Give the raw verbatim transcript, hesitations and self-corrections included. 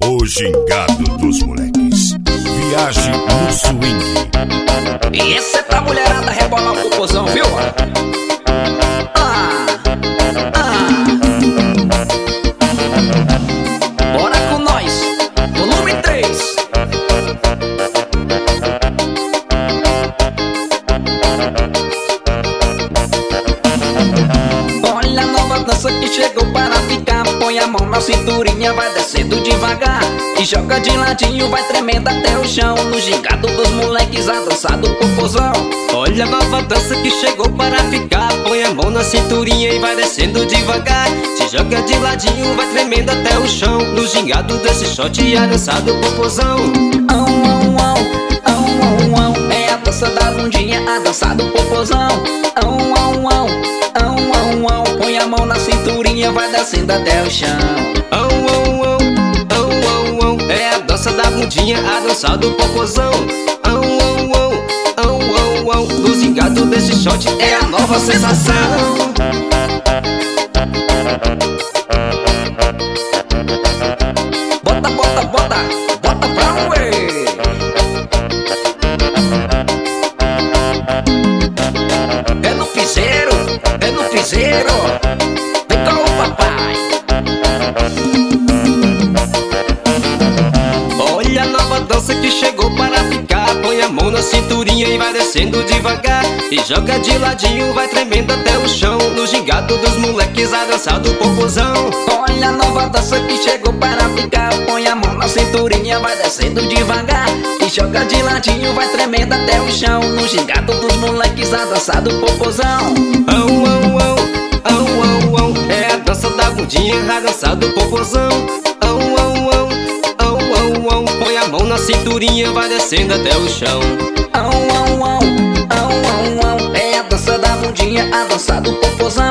O gingado dos moleques. Viagem no swing. E esse é pra mulherada rebolar o popozão, viu? Ah, ah. Bora com nós, volume três. Olha a nova dança que chegou para ficar. Põe a mão na cinturinha, vai descendo devagar e joga de ladinho, vai tremendo até o chão. No gingado dos moleques, a dança do popozão. Olha a nova dança que chegou para ficar. Põe a mão na cinturinha e vai descendo devagar. Se joga de ladinho, vai tremendo até o chão. No gingado desse shot e a dança do popozão. Au, au, au, au, au, au. É a dança da bundinha, a dança do popozão. Au, au, au, au, au, au. Põe a mão na cinturinha, vai descendo até o chão. Au, au, au, au, au, au. É a dança da bundinha, a dança do popozão. Au, au, au, au, au, au. No gingado desse shot é a nova sensação. Bota, bota, bota, bota pra moer. É no piseiro, é no piseiro. Vem com o papai. Olha a nova dança que chegou para ficar. Põe a mão na cinturinha e vai descendo devagar. E joga de ladinho, vai tremendo até o chão. No gingado dos moleques, a dança do popozão. Olha a nova dança que chegou para ficar. Põe a mão na cinturinha, vai descendo devagar e joga de ladinho, vai tremendo até o chão. No gingado dos moleques, a dança do popozão. Au, au, au, au, au, au. É a dança da bundinha, a dança do popozão. Au, au, au, au, au, au. Põe a mão na cinturinha, vai descendo até o chão. Au, au, au, au, au, au. É a dança da bundinha, a dança do popozão.